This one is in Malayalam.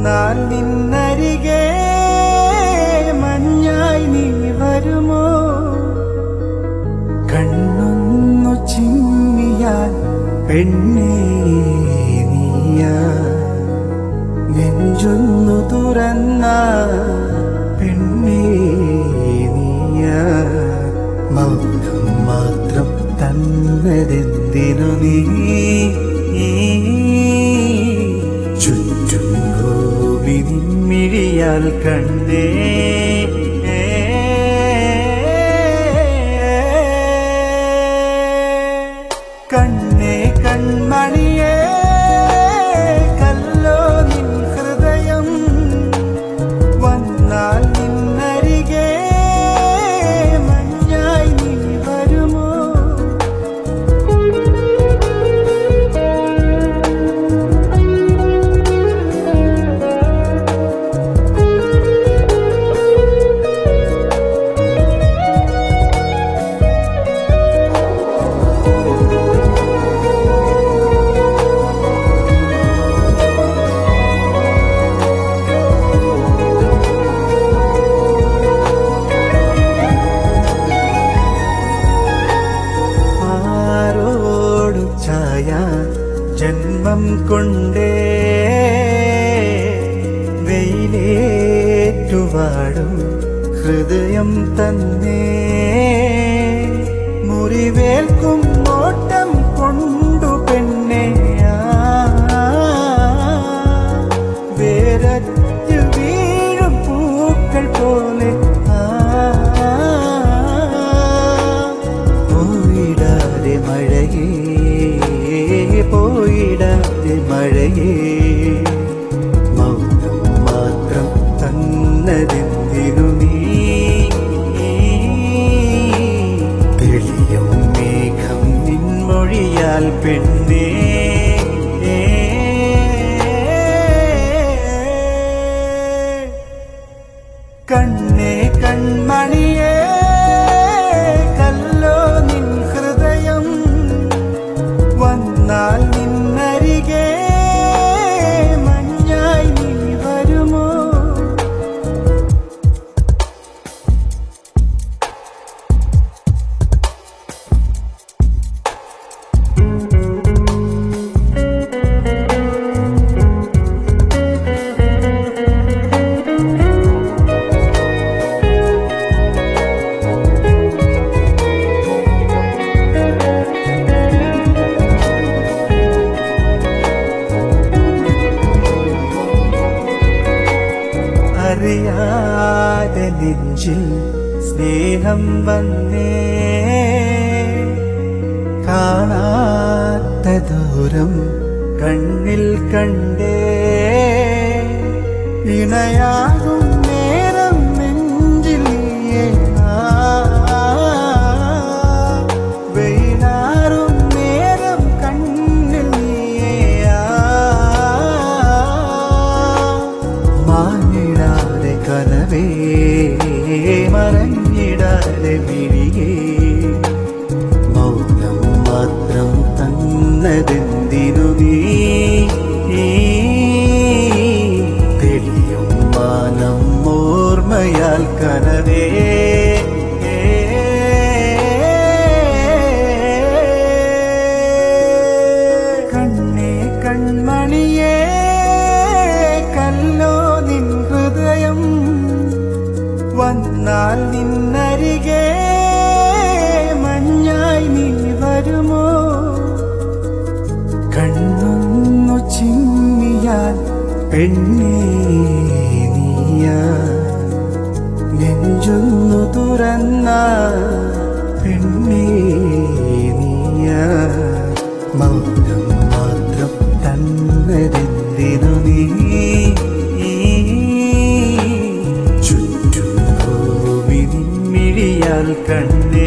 വന്നാൽ നിന്നരികെ മഞ്ഞായി നീ വരുമോ? കണ്ണൊന്നു ചിമ്മിയാൽ പെണ്ണേ നീയാ, നെഞ്ചൊന്നു തുറന്നാൽ പെണ്ണേ നീയാ. മൗനം മാത്രം തന്നതെന്തിനു നീ? ചുറ്റും ഭൂമി നിൻമിഴിയാൽ കണ്ടേ. കണ്ണേ കൺമണിയേ, കല്ലോ നിൻ ഹൃദയം, വന്നാൽ നിന്നരികെ മഞ്ഞായി നീ വരുമോ? ജന്മം കൊണ്ടേ വെയിലേറ്റുവാടും ഹൃദയം തന്നെ, മുറിവേൽക്കും നോട്ടം കൊണ്ടു പെണ്ണെ വേരറ്റ് വീഴും പൂക്കൾ പോലെ പോയിടാതെ മഴയേ, പോയിടാതെ മഴയേ. മൗനം മാത്രം തന്നതെന്തിനു നീ? തെളിയും മേഘം നിൻമൊഴിയാൽ പെണ്ണേ. കണ്ണേ കൺമണിയേ, കല്ലോ നിൻ ഹൃദയം, വന്നാൽ നിന്നരികെ മഞ്ഞായി നീ വരുമോ? അറിയാതെ നെഞ്ചിൽ സ്നേഹം വന്നേ, കാണാത്ത ദൂരം കണ്ണിൽ കണ്ടേ. ഇണയാകും നേരം നെഞ്ചിൽ വെയിലാറും നേരം കണ്ണിൽ മാഞ്ഞിടാതെ കനവേ, മറഞ്ഞിടാതെ മിഴിയേ. മൗനം മാത്രം തന്നതെന്തിനു നീ? തെളിയും മാനം ഓർമ്മയാൽ കനവേ. കണ്ണേ കൺമണിയേ, കല്ലോ നിൻ ഹൃദയം, വന്നാൽ നിന്നരികെ മഞ്ഞായി നീ വരുമോ? കണ്ണൊന്നു ചിമ്മിയാൽ പെണ്ണേ നീയാ, നെഞ്ചൊന്നു തുറന്നാൽ പെണ്ണേ നീയാ. മൗനം മാത്രം തന്നതെന്തിനു നീ? ചുറ്റും ഭൂമി നിൻമിഴിയാൽ കണ്ണേ.